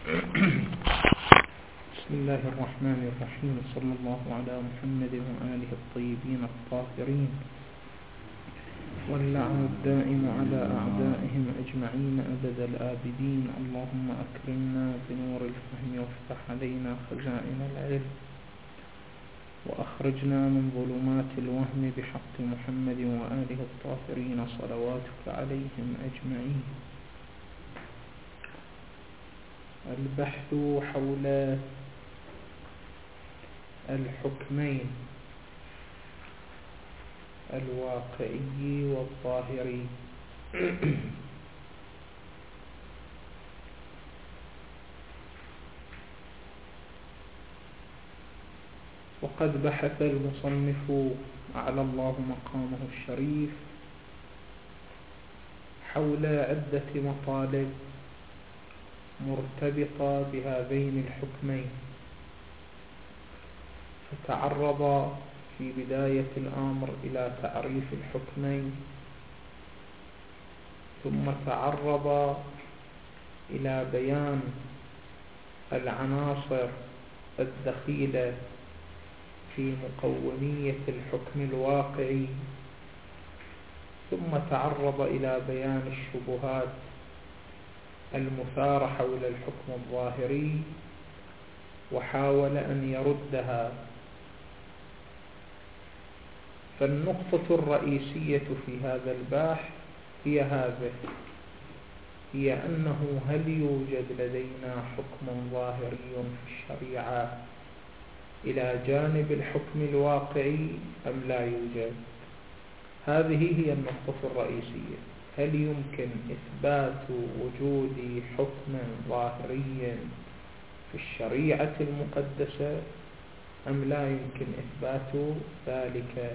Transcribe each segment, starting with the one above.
بسم الله الرحمن الرحيم، صلى الله على محمد وآله الطيبين الطاهرين، واللعن الدائم على أعدائهم أجمعين أبد الآبدين. اللهم أكرمنا بنور الفهم وافتح علينا خزائن العلم، وأخرجنا من ظلمات الوهم بحق محمد وآله الطاهرين صلواتك عليهم أجمعين. البحث حول الحكمين الواقعي والظاهري. وقد بحث المصنف أعلى الله مقامه الشريف حول عدة مطالب مرتبطة بهذين الحكمين، فتعرض في بداية الأمر إلى تعريف الحكمين، ثم تعرض إلى بيان العناصر الدخيلة في مقومية الحكم الواقعي، ثم تعرض إلى بيان الشبهات المثارة حول الحكم الظاهري وحاول أن يردها. فالنقطة الرئيسية في هذا البحث هي أنه هل يوجد لدينا حكم ظاهري في الشريعة إلى جانب الحكم الواقعي أم لا يوجد؟ هذه هي النقطة الرئيسية. هل يمكن إثبات وجود حكم ظاهري في الشريعة المقدسة أم لا يمكن إثبات ذلك؟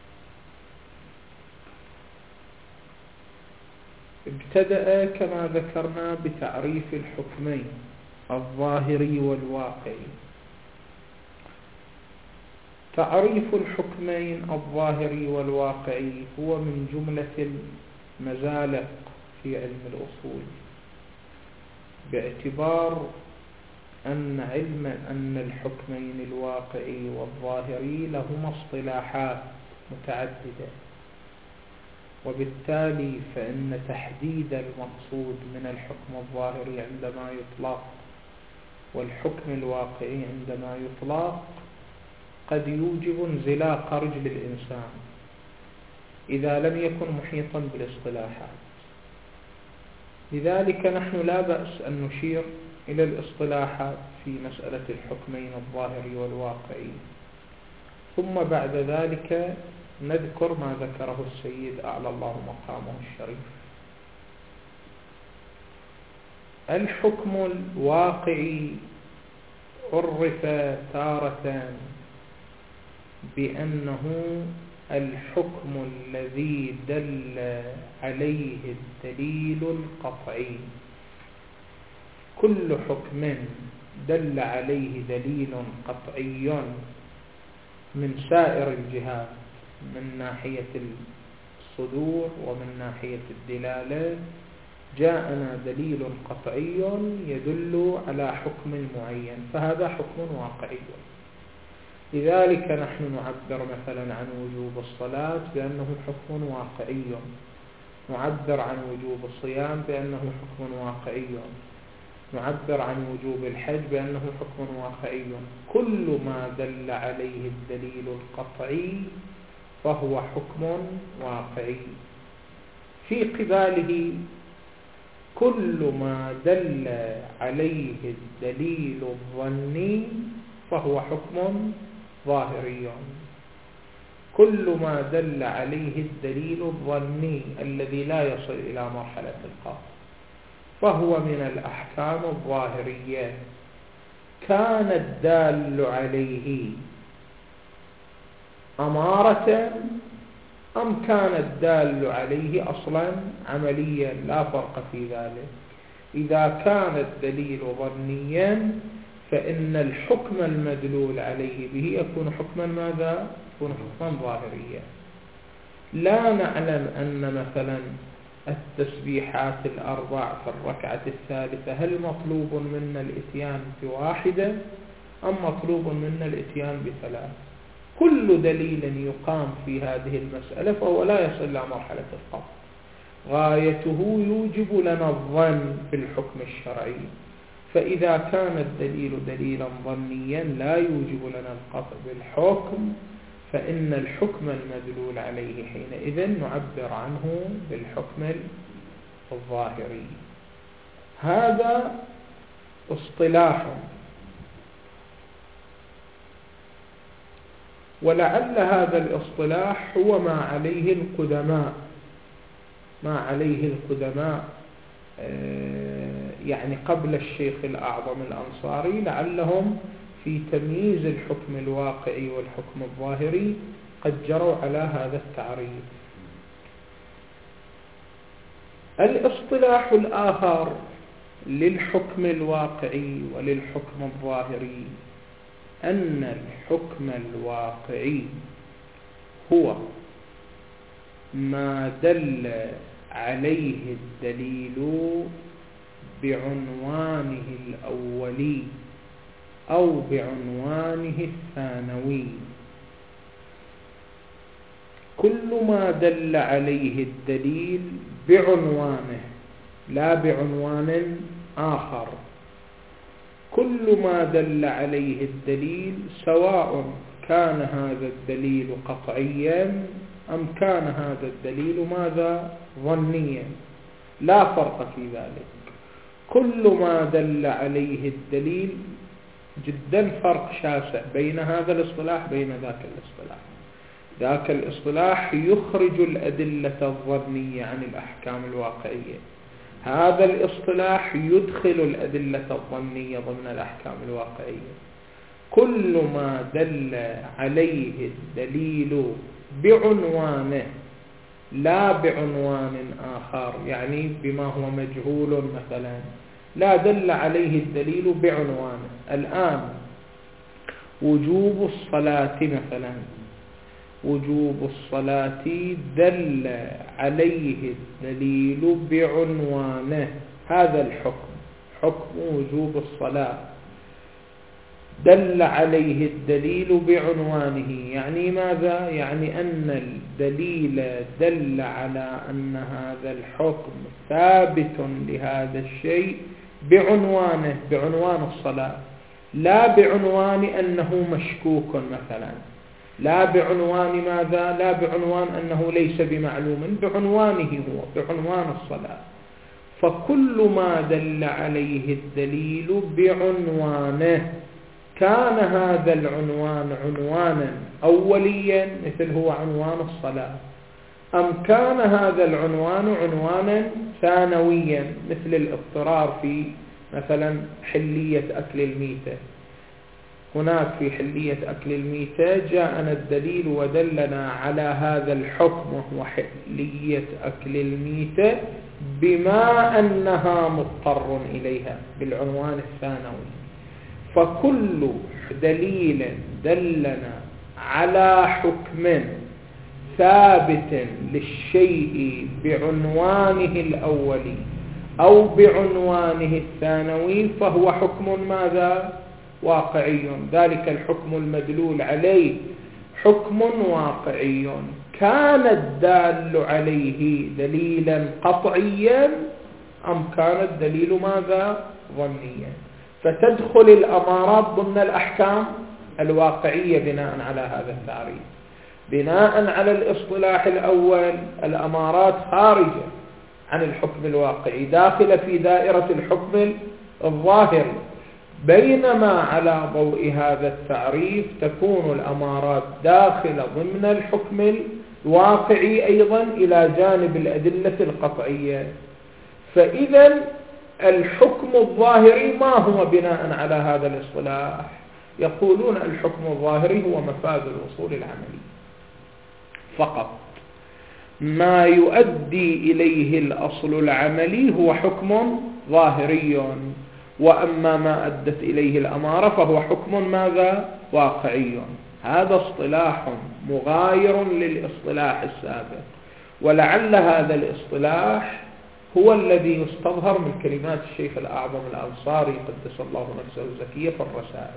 ابتدأ كما ذكرنا بتعريف الحكمين الظاهري والواقعي. تعريف الحكمين الظاهري والواقعي هو من جملة المزالق في علم الأصول، باعتبار أن الحكمين الواقعي والظاهري لهما اصطلاحات متعددة، وبالتالي فإن تحديد المقصود من الحكم الظاهري عندما يطلق والحكم الواقعي عندما يطلق قد يوجب انزلاق رجل الإنسان إذا لم يكن محيطا بالاصطلاحات. لذلك نحن لا بأس أن نشير إلى الاصطلاحات في مسألة الحكمين الظاهري والواقعي، ثم بعد ذلك نذكر ما ذكره السيد أعلى الله مقامه الشريف. الحكم الواقعي عرف تارة بأنه الحكم الذي دل عليه الدليل القطعي. كل حكم دل عليه دليل قطعي من سائر الجهات، من ناحية الصدور ومن ناحية الدلالة، جاءنا دليل قطعي يدل على حكم معين، فهذا حكم واقعي. لذلك نحن نعبر مثلا عن وجوب الصلاة بأنه حكم واقعي، نعبر عن وجوب الصيام بأنه حكم واقعي، نعبر عن وجوب الحج بأنه حكم واقعي. كل ما دل عليه الدليل القطعي فهو حكم واقعي. في قباله كل ما دل عليه الدليل الظني فهو حكم ظاهري. كل ما دل عليه الدليل الظني الذي لا يصل إلى مرحلة القطع فهو من الأحكام الظاهرية. كان الدال عليه أمارة أم كان الدال عليه أصلا عمليا، لا فرق في ذلك. إذا كان الدليل ظنيا فإن الحكم المدلول عليه به يكون حكما ماذا؟ يكون حكما ظاهريا. لا نعلم أن مثلا التسبيحات الأربع في الركعة الثالثة هل مطلوب منا الإتيان بواحدة أم مطلوب منا الإتيان بثلاث؟ كل دليل يقام في هذه المسألة فهو لا يصل إلى مرحلة القطع، غايته يوجب لنا الظن في الحكم الشرعي، فإذا كان الدليل دليلا ظنيا لا يوجب لنا القطع بالحكم، فإن الحكم المدلول عليه حينئذ نعبر عنه بالحكم الظاهري. هذا اصطلاح، ولعل هذا الاصطلاح هو ما عليه القدماء يعني قبل الشيخ الأعظم الأنصاري، لعلهم في تمييز الحكم الواقعي والحكم الظاهري قد جروا على هذا التعريف. الاصطلاح الآخر للحكم الواقعي وللحكم الظاهري أن الحكم الواقعي هو ما دل عليه الدليل بعنوانه الأولي أو بعنوانه الثانوي. كل ما دل عليه الدليل بعنوانه لا بعنوان آخر، كل ما دل عليه الدليل سواء كان هذا الدليل قطعيا أم كان هذا الدليل ماذا؟ ظنيا، لا فرق في ذلك. كل ما دل عليه الدليل، جدا فرق شاسع بين هذا الاصطلاح بين ذاك الاصطلاح. ذاك الاصطلاح يخرج الأدلة الظنية عن الأحكام الواقعية، هذا الاصطلاح يدخل الأدلة الظنية ضمن الأحكام الواقعية. كل ما دل عليه الدليل بعنوانه لا بعنوان آخر، يعني بما هو مجهول مثلا، لا دل عليه الدليل بعنوانه. الآن وجوب الصلاة مثلا، وجوب الصلاة دل عليه الدليل بعنوانه، هذا الحكم حكم وجوب الصلاة دل عليه الدليل بعنوانه. يعني ماذا؟ يعني أن الدليل دل على أن هذا الحكم ثابت لهذا الشيء بعنوانه، بعنوان الصلاة، لا بعنوان أنه مشكوك مثلا، لا بعنوان ماذا؟ لا بعنوان أنه ليس بمعلوم، بعنوانه هو، بعنوان الصلاة. فكل ما دل عليه الدليل بعنوانه كان هذا العنوان عنوانا أوليا مثل هو عنوان الصلاة، أم كان هذا العنوان عنوانا ثانويا مثل الاضطرار في مثلا حلية أكل الميتة. هناك في حلية أكل الميتة جاءنا الدليل ودلنا على هذا الحكم وهو حلية أكل الميتة بما أنها مضطر إليها بالعنوان الثانوي. فكل دليل دلنا على حكم ثابت للشيء بعنوانه الأولي أو بعنوانه الثانوي فهو حكم ماذا؟ واقعي. ذلك الحكم المدلول عليه حكم واقعي، كان الدال عليه دليلا قطعيا أم كان الدليل ماذا؟ ظنيا. فتدخل الأمارات ضمن الأحكام الواقعية بناء على هذا التعريف. بناء على الاصطلاح الأول الأمارات خارجة عن الحكم الواقعي، داخلة في دائرة الحكم الظاهري، بينما على ضوء هذا التعريف تكون الأمارات داخلة ضمن الحكم الواقعي أيضا إلى جانب الأدلة القطعية. فإذا الحكم الظاهري ما هو بناء على هذا الاصطلاح؟ يقولون الحكم الظاهري هو مفاد الوصول العملي فقط، ما يؤدي إليه الأصل العملي هو حكم ظاهري، وأما ما أدت إليه الأمارة فهو حكم ماذا؟ واقعي. هذا اصطلاح مغاير للاصطلاح السابق، ولعل هذا الاصطلاح هو الذي يستظهر من كلمات الشيخ الأعظم الأنصاري قدس الله نفسه الزكية في الرسائل.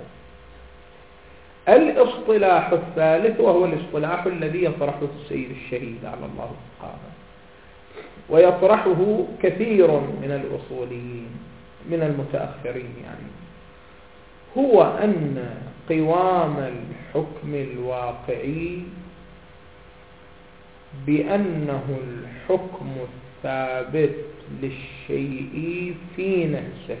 الاصطلاح الثالث وهو الاصطلاح الذي يطرحه السيد الشهيد على الله سبحانه، ويطرحه كثير من الأصوليين من المتأخرين، يعني هو أن قوام الحكم الواقعي بأنه الحكم الثابت للشيء في نفسه،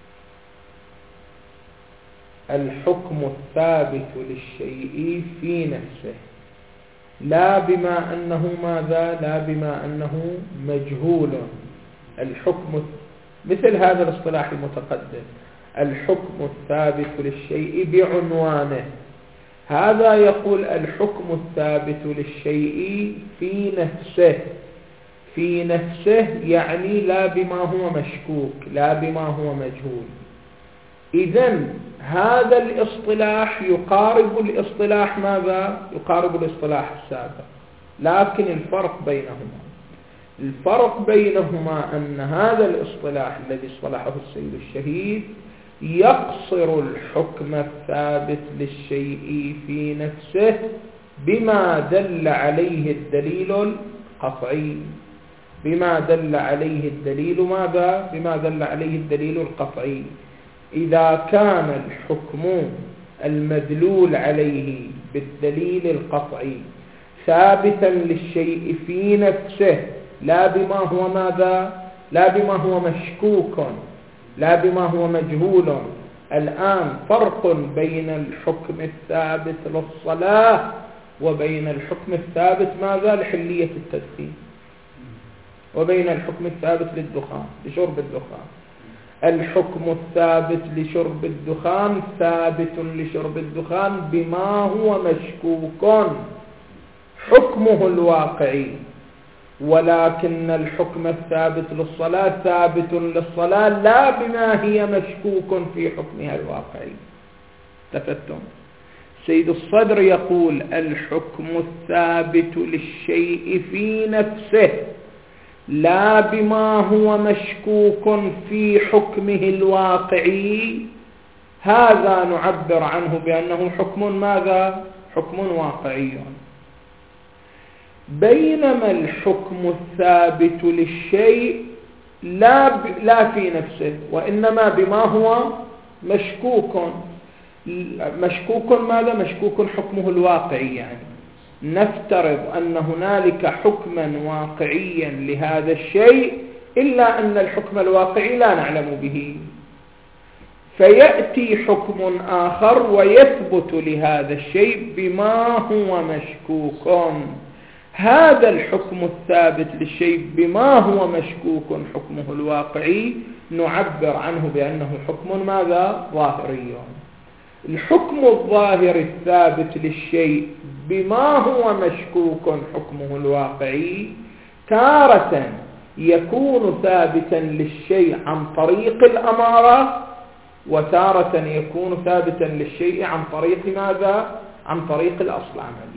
الحكم الثابت للشيء في نفسه، لا بما أنه ماذا؟ لا بما أنه مجهول. الحكم مثل هذا الاصطلاح المتقدم، الحكم الثابت للشيء بعنوانه، هذا يقول الحكم الثابت للشيء في نفسه. في نفسه يعني لا بما هو مشكوك، لا بما هو مجهول. إذن هذا الاصطلاح يقارب الاصطلاح ماذا؟ يقارب الاصطلاح السابق، لكن الفرق بينهما أن هذا الاصطلاح الذي اصطلحه السيد الشهيد يقصر الحكم الثابت للشيء في نفسه بما دل عليه الدليل القطعي. بما دل عليه الدليل ماذا؟ بما دل عليه الدليل القطعي. إذا كان الحكم المدلول عليه بالدليل القطعي ثابتا للشيء في نفسه، لا بما هو ماذا؟ لا بما هو مشكوك، لا بما هو مجهول. الآن فرق بين الحكم الثابت للصلاة وبين الحكم الثابت ماذا؟ لحلية التدخين، وبين الحكم الثابت للدخان، لشرب الدخان. الحكم الثابت لشرب الدخان ثابت لشرب الدخان بما هو مشكوك حكمه الواقعي، ولكن الحكم الثابت للصلاة ثابت للصلاة لا بما هي مشكوك في حكمها الواقعي. تفتم؟ سيد الصدر يقول الحكم الثابت للشيء في نفسه لا بما هو مشكوك في حكمه الواقعي، هذا نعبر عنه بأنه حكم ماذا؟ حكم واقعي. بينما الحكم الثابت للشيء لا في نفسه، وإنما بما هو مشكوك. مشكوك ماذا؟ مشكوك حكمه الواقعي. يعني نفترض أن هنالك حكما واقعيا لهذا الشيء، إلا أن الحكم الواقعي لا نعلم به، فيأتي حكم آخر ويثبت لهذا الشيء بما هو مشكوك. هذا الحكم الثابت للشيء بما هو مشكوك حكمه الواقعي نعبر عنه بأنه حكم ماذا؟ ظاهري. الحكم الظاهر الثابت للشيء بما هو مشكوك حكمه الواقعي تارة يكون ثابتا للشيء عن طريق الأمارة، وتارة يكون ثابتا للشيء عن طريق ماذا؟ عن طريق الأصل العملي.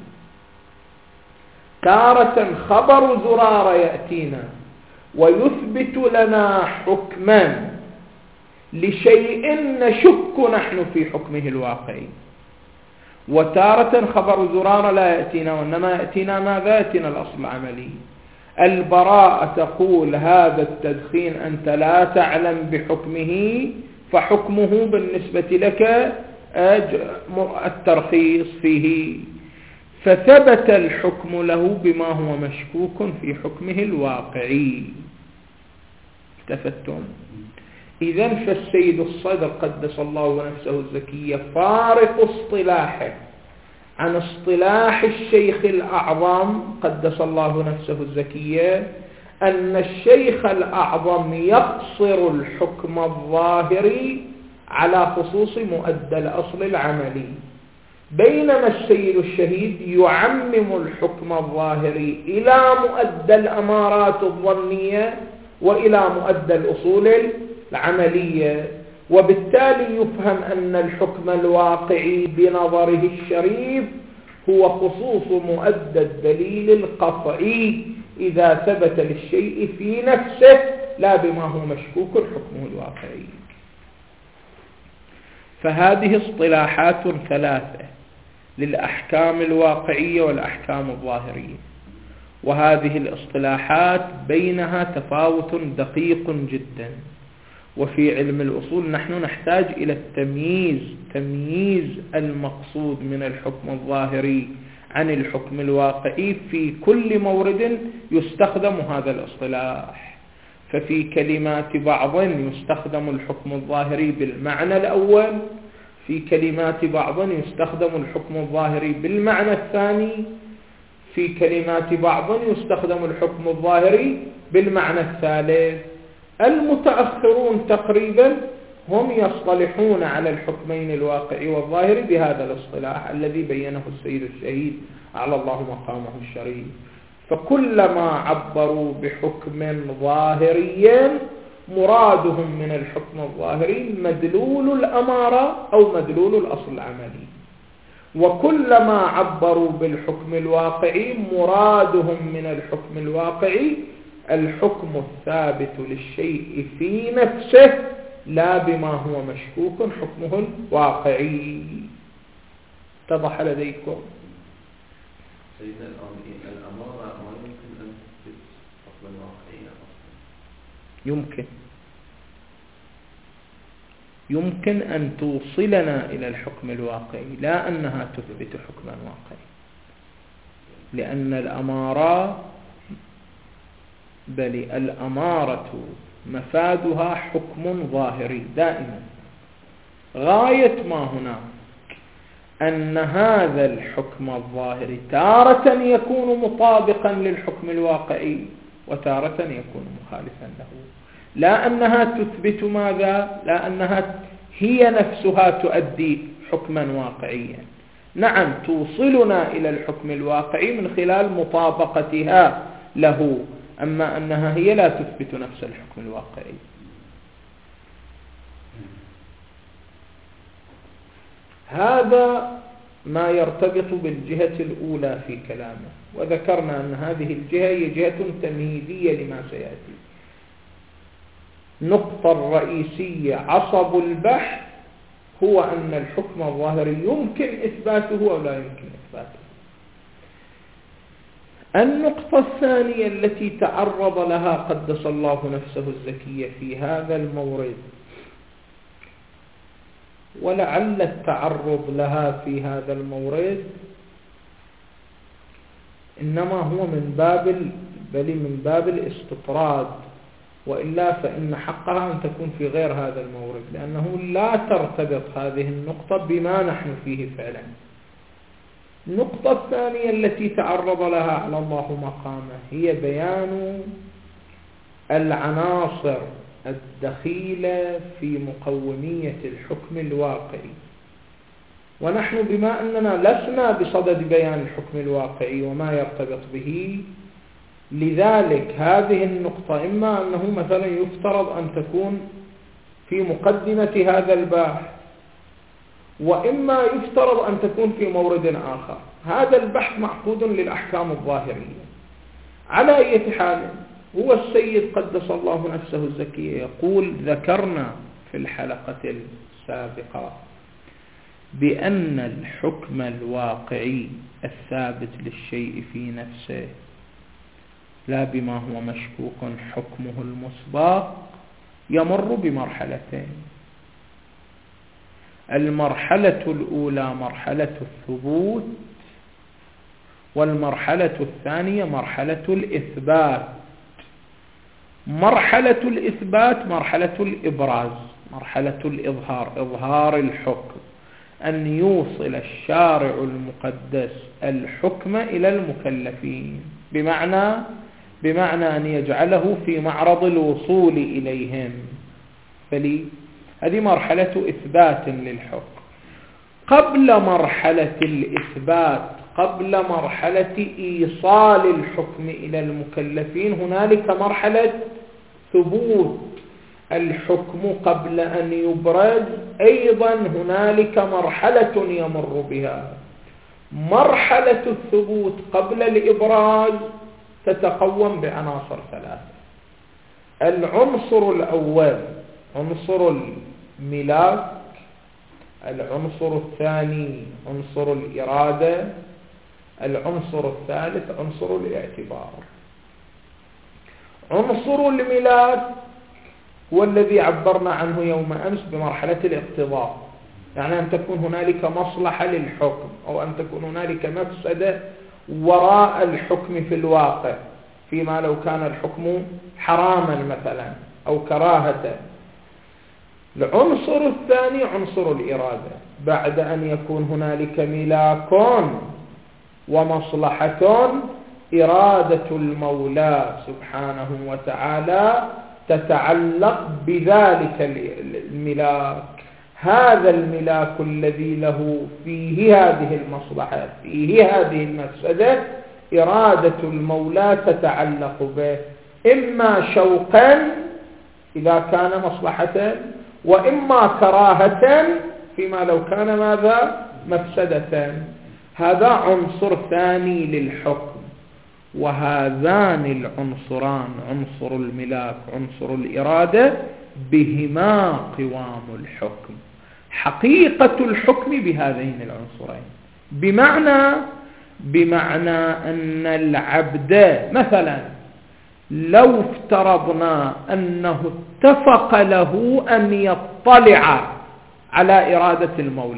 تارة خبر زرارة يأتينا ويثبت لنا حكما لشيء نشك نحن في حكمه الواقعي، وتارة خبر زرارة لا يأتينا، وإنما يأتينا ماذا؟ يأتينا الأصل العملي. البراءة تقول هذا التدخين أنت لا تعلم بحكمه، فحكمه بالنسبة لك الترخيص فيه، فثبت الحكم له بما هو مشكوك في حكمه الواقعي. تفتم؟ إذن فالسيد الصدر قدس الله نفسه الزكية فارق اصطلاحه عن اصطلاح الشيخ الأعظم قدس الله نفسه الزكية، أن الشيخ الأعظم يقصر الحكم الظاهري على خصوص مؤدى الأصل العملي، بينما السيد الشهيد يعمم الحكم الظاهري إلى مؤدى الأمارات الظنية وإلى مؤدى الأصول العملية، وبالتالي يفهم أن الحكم الواقعي بنظره الشريف هو خصوص مؤدى الدليل القطعي إذا ثبت للشيء في نفسه لا بما هو مشكوك حكمه الواقعي. فهذه اصطلاحات ثلاثة للأحكام الواقعية والأحكام الظاهرية، وهذه الاصطلاحات بينها تفاوت دقيق جدا. وفي علم الأصول نحن نحتاج إلى تمييز المقصود من الحكم الظاهري عن الحكم الواقعي في كل مورد يستخدم هذا الاصطلاح. ففي كلمات بعض يستخدم الحكم الظاهري بالمعنى الأول، في كلمات بعض يستخدم الحكم الظاهري بالمعنى الثاني، في كلمات بعض يستخدم الحكم الظاهري بالمعنى الثالث. المتأخرون تقريبا هم يصطلحون على الحكمين الواقعي والظاهري بهذا الاصطلاح الذي بينه السيد الشهيد على الله مقامه الشريف. فكلما عبروا بحكم ظاهري مرادهم من الحكم الظاهري مدلول الأمارة أو مدلول الأصل العملي، وكلما عبروا بالحكم الواقعي مرادهم من الحكم الواقعي الحكم الثابت للشيء في نفسه لا بما هو مشكوك حكمه الواقعي. اتضح لديكم؟ سيدنا الأمارة ما يمكن أن تثبت حكما واقعيا أصلا. يمكن أن توصلنا إلى الحكم الواقعي، لا أنها تثبت حكما واقعي، لأن الأمارة مفادها حكم ظاهري دائما. غاية ما هناك أن هذا الحكم الظاهري تارة يكون مطابقا للحكم الواقعي وتارة يكون مخالفا له، لا أنها تثبت ماذا؟ لا أنها هي نفسها تؤدي حكما واقعيا. نعم توصلنا إلى الحكم الواقعي من خلال مطابقتها له، أما أنها هي لا تثبت نفس الحكم الواقعي. هذا ما يرتبط بالجهة الأولى في كلامه، وذكرنا أن هذه الجهة هي جهة تمهيدية لما سيأتي. النقطة الرئيسية عصب البحث هو أن الحكم الظاهري يمكن إثباته أو لا يمكن إثباته. النقطة الثانية التي تعرض لها قدس الله نفسه الزكية في هذا المورد، ولعل التعرض لها في هذا المورد إنما هو من باب الاستطراد، وإلا فإن حقها أن تكون في غير هذا المورد، لأنه لا ترتبط هذه النقطة بما نحن فيه فعلا. النقطة الثانية التي تعرض لها على الله مقامه هي بيان العناصر الدخيلة في مقومية الحكم الواقعي. ونحن بما أننا لسنا بصدد بيان الحكم الواقعي وما يرتبط به، لذلك هذه النقطة إما أنه مثلا يفترض أن تكون في مقدمة هذا البحث، وإما يفترض أن تكون في مورد آخر. هذا البحث معقود للأحكام الظاهرية. على أي حال هو السيد قدس الله نفسه الزكية يقول: ذكرنا في الحلقة السابقة بأن الحكم الواقعي الثابت للشيء في نفسه لا بما هو مشكوك حكمه المسبق يمر بمرحلتين. المرحلة الأولى مرحلة الثبوت، والمرحلة الثانية مرحلة الإثبات. مرحلة الإثبات مرحلة الإبراز، مرحلة الإظهار، إظهار الحكم، أن يوصل الشارع المقدس الحكم إلى المكلفين، بمعنى أن يجعله في معرض الوصول إليهم. هذه مرحلة إثبات للحكم. قبل مرحلة الإثبات، قبل مرحلة إيصال الحكم إلى المكلفين، هنالك مرحلة ثبوت الحكم قبل أن يبرز. أيضا هنالك مرحلة يمر بها، مرحلة الثبوت قبل الإبراز تتقوم بعناصر ثلاثة. العنصر الأول عنصر الملاك، العنصر الثاني عنصر الإرادة، العنصر الثالث عنصر الاعتبار. عنصر الملاك هو الذي عبرنا عنه يوم أمس بمرحلة الاقتضاء، يعني أن تكون هنالك مصلحة للحكم أو أن تكون هنالك مفسدة وراء الحكم في الواقع، فيما لو كان الحكم حراما مثلا أو كراهة. العنصر الثاني عنصر الإرادة، بعد أن يكون هنالك ملاك ومصلحة، إرادة المولى سبحانه وتعالى تتعلق بذلك الملاك. هذا الملاك الذي له فيه هذه المصلحة، فيه هذه المفسدة، إرادة المولى تتعلق به، إما شوقا إذا كان مصلحة، وإما كراهة فيما لو كان ماذا؟ مفسدة. هذا عنصر ثاني للحكم. وهذان العنصران، عنصر الملاك عنصر الإرادة، بهما قوام الحكم. حقيقة الحكم بهذين العنصرين، بمعنى أن العبد مثلا لو افترضنا أنه اتفق له أن يطلع على إرادة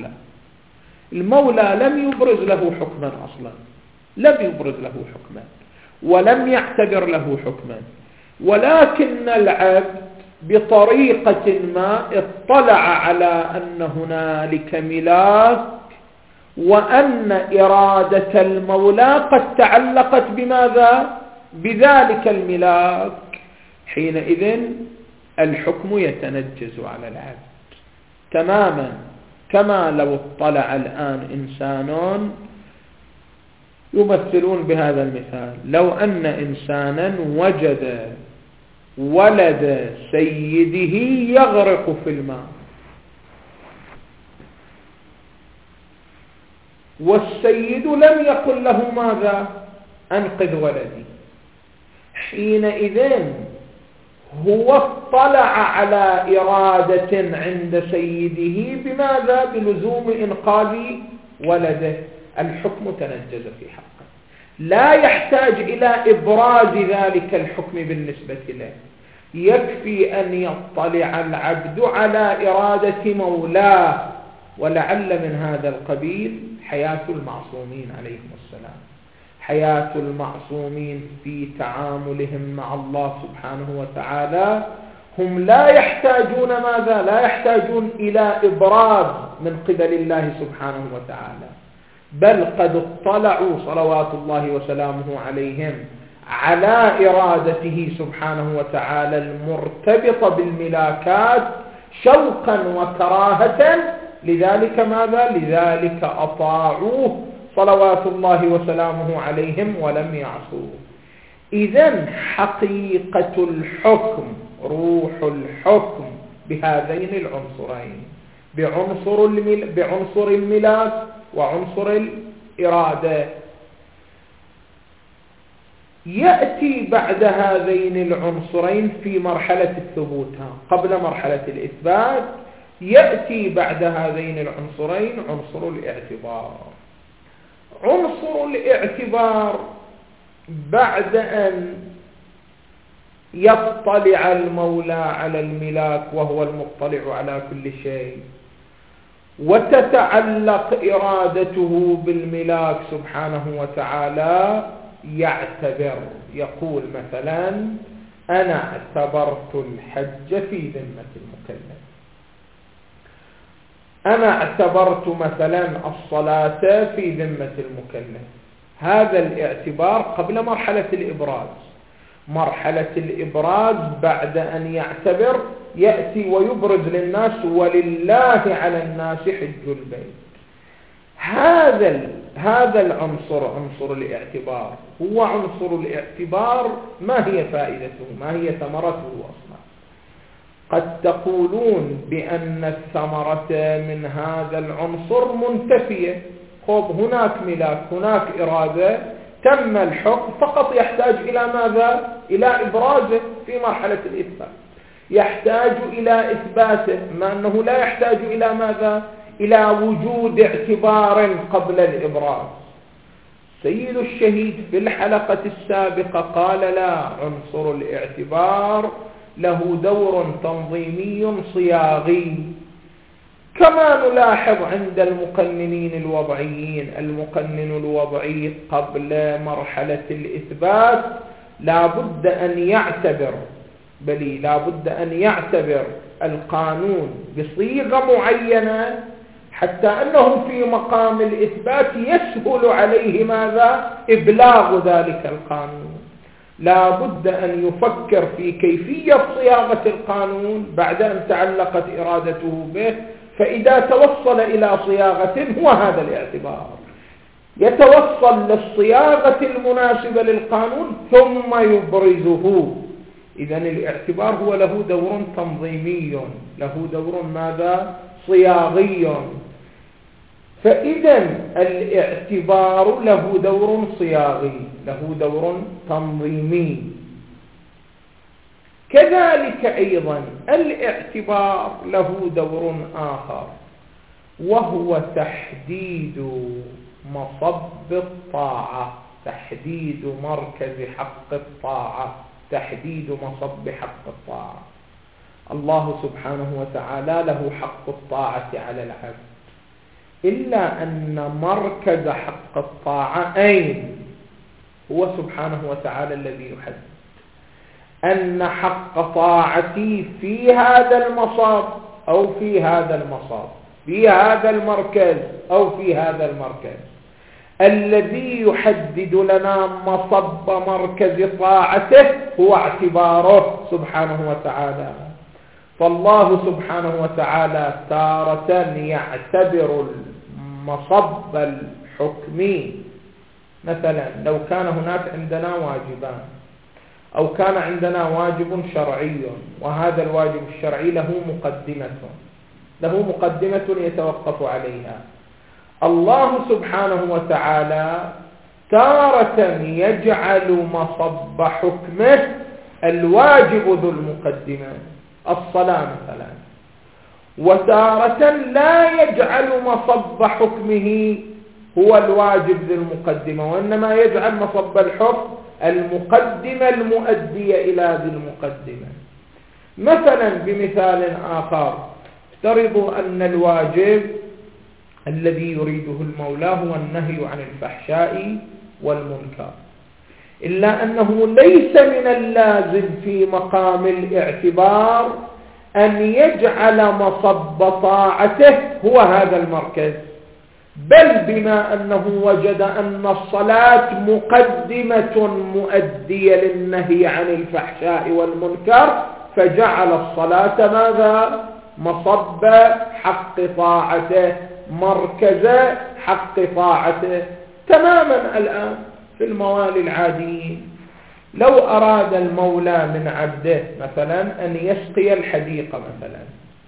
المولى لم يبرز له حكما أصلا، لم يبرز له حكما ولم يعتبر له حكما، ولكن العبد بطريقة ما اطلع على أن هنالك ملاك وأن إرادة المولى قد تعلقت بماذا؟ بذلك الملاك. حينئذ الحكم يتنجز على العبد تماما، كما لو اطلع الآن إنسان، يمثلون بهذا المثال، لو أن إنسانا وجد ولد سيده يغرق في الماء، والسيد لم يقل له ماذا؟ أنقذ ولدي. حينئذ هو اطلع على إرادة عند سيده بماذا؟ بلزوم إنقاذ ولده. الحكم تنجز في حقه، لا يحتاج إلى إبراز ذلك الحكم بالنسبة له، يكفي أن يطلع العبد على إرادة مولاه. ولعل من هذا القبيل حياة المعصومين عليهم السلام، حياة المعصومين في تعاملهم مع الله سبحانه وتعالى. هم لا يحتاجون ماذا؟ لا يحتاجون إلى إبراز من قبل الله سبحانه وتعالى، بل قد اطلعوا صلوات الله وسلامه عليهم على إرادته سبحانه وتعالى المرتبطة بالملاكات شوقا وكراهة. لذلك ماذا؟ لذلك أطاعوه صلوات الله وسلامه عليهم ولم يعصوه. إذن حقيقة الحكم، روح الحكم بهذين العنصرين، بعنصر الملاك وعنصر الإرادة. يأتي بعد هذين العنصرين في مرحلة الثبوت، قبل مرحلة الإثبات يأتي بعد هذين العنصرين عنصر الاعتبار. عنصر الاعتبار بعد أن يطلع المولى على الملاك وهو المطلع على كل شيء، وتتعلق إرادته بالملاك سبحانه وتعالى، يعتبر، يقول مثلا أنا اعتبرت الحج في ذمة المكلف، أنا اعتبرت مثلا الصلاة في ذمة المكلف. هذا الاعتبار قبل مرحلة الإبراز. مرحلة الإبراز بعد أن يعتبر يأتي ويبرز للناس ولله على الناس حج البيت. هذا العنصر، عنصر الاعتبار، هو عنصر الاعتبار. ما هي فائدته؟ ما هي ثمرته أصلا؟ قد تقولون بأن الثمرة من هذا العنصر منتفية. هناك ملاك، هناك إرادة تم الحكم فقط يحتاج إلى ماذا؟ إلى إبرازه في مرحلة الإثبات، يحتاج إلى إثباته، ما أنه لا يحتاج إلى ماذا؟ إلى وجود اعتبار قبل الإبراز. سيد الشهيد في الحلقة السابقة قال لا، عنصر الاعتبار له دور تنظيمي صياغي، كما نلاحظ عند المقننين الوضعيين. المقنن الوضعي قبل مرحلة الإثبات لا بد أن يعتبر القانون بصيغة معينة، حتى أنه في مقام الإثبات يسهل عليه ماذا؟ إبلاغ ذلك القانون. لا بد أن يفكر في كيفية صياغة القانون بعد أن تعلقت إرادته به، فإذا توصل إلى صياغة هو هذا الاعتبار يتوصل للصياغة المناسبة للقانون ثم يبرزه. إذن الاعتبار هو له دور تنظيمي، له دور ماذا؟ صياغي. فإذا الاعتبار له دور صياغي، له دور تنظيمي. كذلك أيضا الاعتبار له دور آخر، وهو تحديد مصب الطاعة، تحديد مركز حق الطاعة، تحديد مصب حق الطاعة. الله سبحانه وتعالى له حق الطاعة على العبد، إلا أن مركز حق الطاعة أين؟ هو سبحانه وتعالى الذي يحدد أن حق طاعتي في هذا المصاب أو في هذا المصاب، في هذا المركز أو في هذا المركز. الذي يحدد لنا مصب مركز طاعته هو اعتباره سبحانه وتعالى. فالله سبحانه وتعالى تارة يعتبر المصب الحكمي، مثلا لو كان هناك عندنا واجبان، أو كان عندنا واجب شرعي، وهذا الواجب الشرعي له مقدمة يتوقف عليها. الله سبحانه وتعالى تارة يجعل مصب حكمه الواجب ذو المقدمة، الصلاة مثلا، وتارة لا يجعل مصب حكمه هو الواجب ذو المقدمة، وإنما يجعل مصب الحكم المقدمة المؤدية إلى ذي المقدمة. مثلا بمثال آخر، افترضوا أن الواجب الذي يريده المولى هو النهي عن الفحشاء والمنكر، إلا أنه ليس من اللازم في مقام الاعتبار أن يجعل مصب طاعته هو هذا المركز، بل بما أنه وجد أن الصلاة مقدمة مؤدية للنهي عن الفحشاء والمنكر، فجعل الصلاة ماذا؟ مصب حق طاعته، مركز حق طاعته. تماما الآن في الموالي العاديين، لو أراد المولى من عبده مثلا أن يسقي الحديقة، مثلا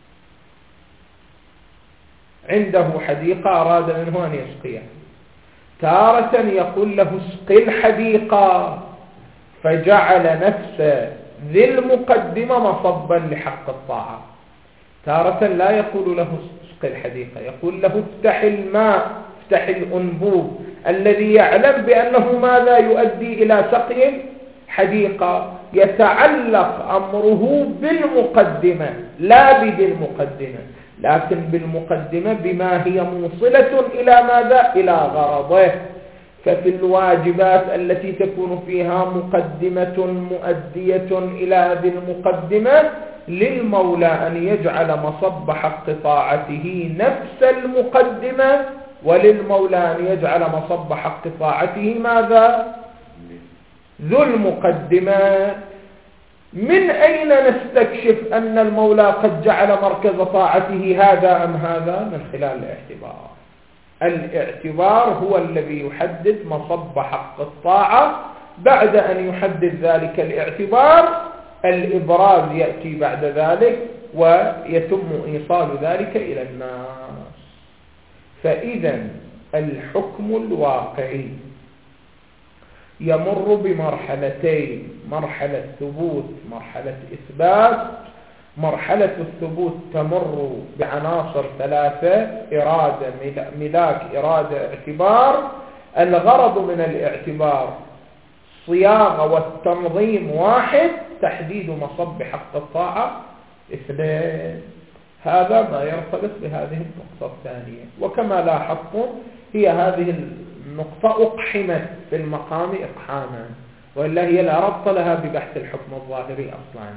عنده حديقة أراد منه أن يسقيها، تارة يقول له اسقي الحديقة، فجعل نفسه ذي المقدمة مصبا لحق الطاعة. تارة لا يقول له اسقي الحديقة، يقول له افتح الماء، افتح الأنبوب، الذي يعلم بأنه ماذا يؤدي إلى سقي حديقة. يتعلق أمره بالمقدمة لا بذي المقدمة، لكن بالمقدمة بما هي موصلة إلى ماذا؟ إلى غرضه. ففي الواجبات التي تكون فيها مقدمة مؤدية إلى ذي المقدمة، للمولى أن يجعل مصب حق طاعته نفس المقدمة، وللمولى أن يجعل مصب حق طاعته ماذا؟ ذو المقدمة. من أين نستكشف أن المولى قد جعل مركز طاعته هذا أم هذا؟ من خلال الاعتبار. الاعتبار هو الذي يحدد مصب حق الطاعة. بعد أن يحدد ذلك الاعتبار، الإبراز يأتي بعد ذلك ويتم إيصال ذلك إلى الناس. فإذا الحكم الواقعي يمر بمرحلتين: مرحلة ثبوت، مرحلة إثبات. مرحلة الثبوت تمر بعناصر ثلاثة: إرادة، ملاك، إرادة، اعتبار. الغرض من الاعتبار صياغة والتنظيم واحد، تحديد مصب حق الطاعة اثنين. هذا ما يرتبط بهذه النقطة الثانية. وكما لاحظتم هي هذه النقطة أقحمت في المقام إقحاما، وإلا هي لا ربط لها ببحث الحكم الظاهري أصلا.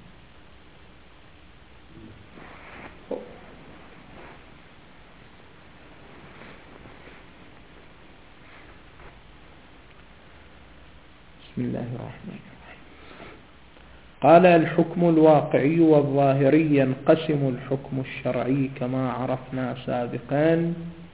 بسم الله الرحمن الرحيم. قال: الحكم الواقعي والظاهري ينقسم الحكم الشرعي كما عرفنا سابقا،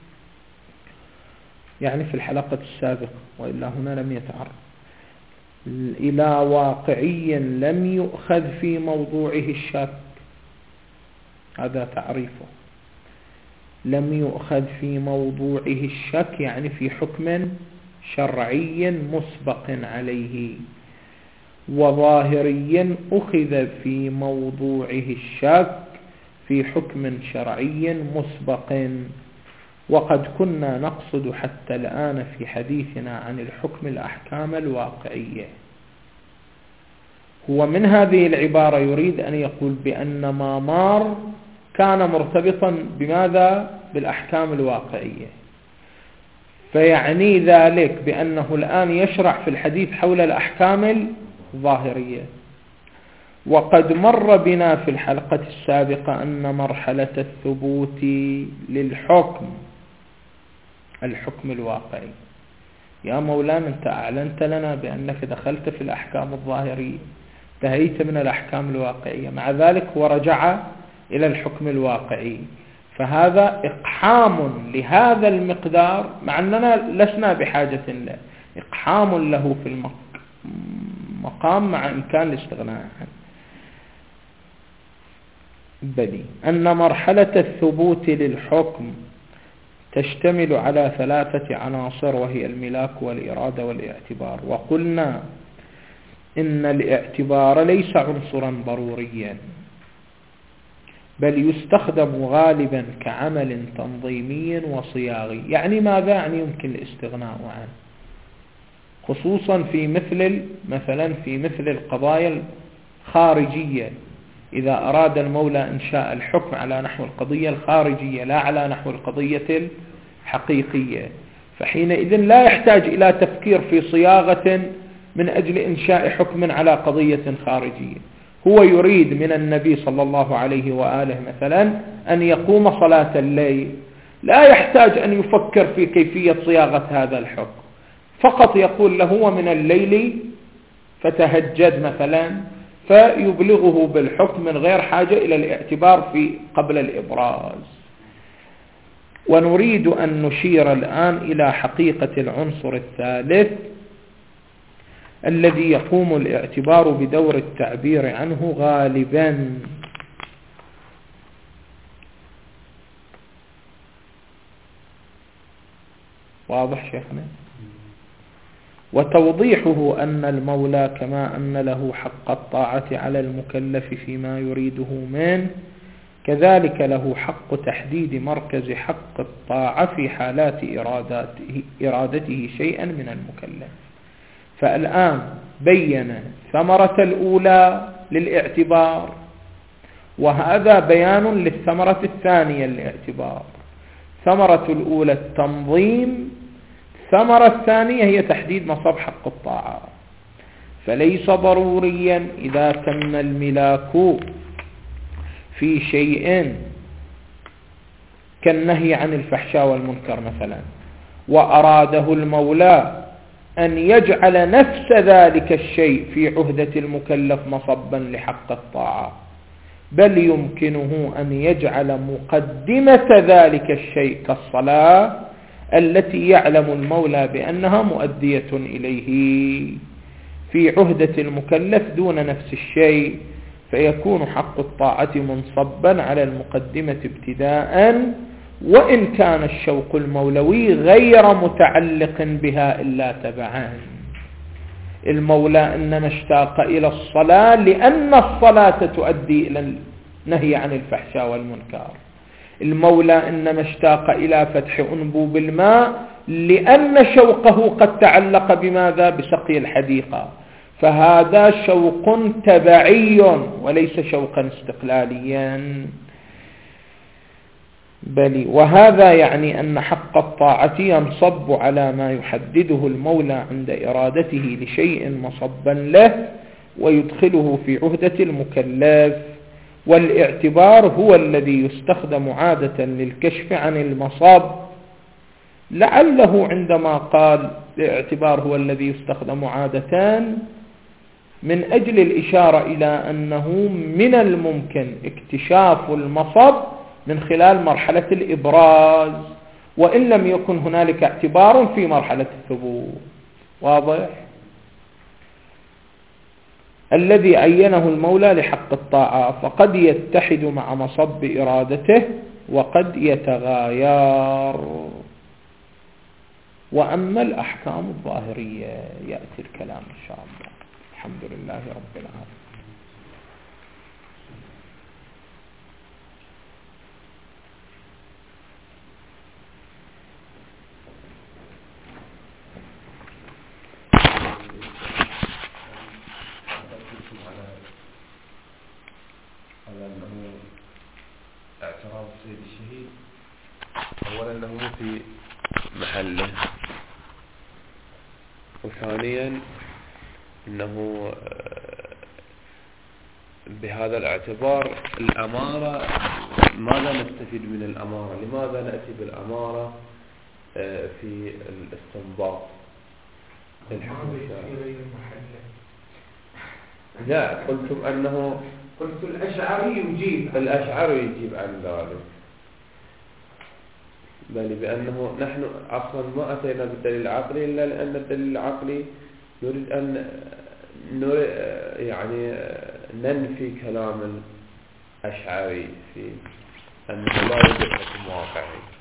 يعني في الحلقة السابقة، وإلا هنا لم يتعرف، إلى واقعي لم يؤخذ في موضوعه الشك. هذا تعريفه: لم يؤخذ في موضوعه الشك، يعني في حكم شرعي مسبق عليه. وظاهري أخذ في موضوعه الشك في حكم شرعي مسبق. وقد كنا نقصد حتى الآن في حديثنا عن الحكم الأحكام الواقعية. هو من هذه العبارة يريد أن يقول بأن ما مر كان مرتبطا بماذا؟ بالأحكام الواقعية. فيعني ذلك بأنه الآن يشرع في الحديث حول الأحكام الظاهرية. وقد مر بنا في الحلقة السابقة أن مرحلة الثبوت للحكم الحكم الواقعي. يا مولانا أنت أعلنت لنا بأنك دخلت في الأحكام الظاهرية، انتهيت من الأحكام الواقعية، مع ذلك هو رجع إلى الحكم الواقعي. فهذا إقحام لهذا المقدار، مع أننا لسنا بحاجة له، إقحام له في المقام مع إمكان الاستغناء عنه. بلي أن مرحلة الثبوت للحكم تشتمل على ثلاثة عناصر، وهي الملاك والإرادة والاعتبار. وقلنا إن الاعتبار ليس عنصرا ضروريا، بل يستخدم غالبا كعمل تنظيمي وصياغي. يعني ماذا؟ يعني يمكن الاستغناء عنه، خصوصا في مثلا في مثل القضايا الخارجية. إذا أراد المولى إنشاء الحكم على نحو القضية الخارجية لا على نحو القضية الحقيقية، فحينئذ لا يحتاج إلى تفكير في صياغة من أجل إنشاء حكم على قضية خارجية. هو يريد من النبي صلى الله عليه وآله مثلا أن يقوم صلاة الليل، لا يحتاج أن يفكر في كيفية صياغة هذا الحكم، فقط يقول له ومن الليل فتهجد مثلا، فيبلغه بالحكم من غير حاجة إلى الاعتبار في قبل الإبراز. ونريد أن نشير الآن إلى حقيقة العنصر الثالث الذي يقوم الاعتبار بدور التعبير عنه غالبا. واضح شيخنا؟ وتوضيحه أن المولى كما أن له حق الطاعة على المكلف فيما يريده منه، كذلك له حق تحديد مركز حق الطاعة في حالات إرادته شيئا من المكلف. فالآن بين ثمرة الأولى للاعتبار، وهذا بيان للثمرة الثانية للاعتبار. ثمرة الأولى التنظيم، الثمرة الثانية هي تحديد مصب حق الطاعة. فليس ضروريا إذا تم الملاك في شيء كالنهي عن الفحشاء والمنكر مثلا، وأراده المولى أن يجعل نفس ذلك الشيء في عهدة المكلف مصبا لحق الطاعة، بل يمكنه أن يجعل مقدمة ذلك الشيء كالصلاة التي يعلم المولى بأنها مؤدية إليه في عهدة المكلف دون نفس الشيء، فيكون حق الطاعة منصبا على المقدمة ابتداء، وإن كان الشوق المولوي غير متعلق بها إلا تبعا. المولى إنما اشتاق إلى الصلاة لأن الصلاة تؤدي إلى النهي عن الفحشاء والمنكر. المولى إنما اشتاق إلى فتح أنبوب الماء لأن شوقه قد تعلق بماذا؟ بسقي الحديقة. فهذا شوق تبعي وليس شوقا استقلاليا. بل وهذا يعني أن حق الطاعة ينصب على ما يحدده المولى عند إرادته لشيء مصبا له ويدخله في عهدة المكلف. والاعتبار هو الذي يستخدم عادة للكشف عن المصاب. لعله عندما قال الاعتبار هو الذي يستخدم عادة من أجل الإشارة إلى أنه من الممكن اكتشاف المصب من خلال مرحلة الإبراز، وإن لم يكن هنالك اعتبار في مرحلة الثبوت. واضح؟ الذي عينه المولى لحق الطاعة فقد يتحد مع مصب إرادته وقد يتغاير. وأما الأحكام الظاهرية يأتي الكلام إن شاء الله. الحمد لله رب العالمين. اعتراف سيد الشهيد أولا أنه مو في محله، وثانيا أنه بهذا الاعتبار الأمارة ماذا نستفيد من الأمارة؟ لماذا نأتي بالأمارة في الاستنباط الحكم الشرعي؟ لا، قلتم أنه قلت الأشعري يجيب عن ذلك، بل بأنه نحن أصلا ما أتينا بالدليل العقلي إلا لأن الدليل العقلي نريد أن يعني ننفي كلام الأشعري في أنه لا يوجد حكم واقعي.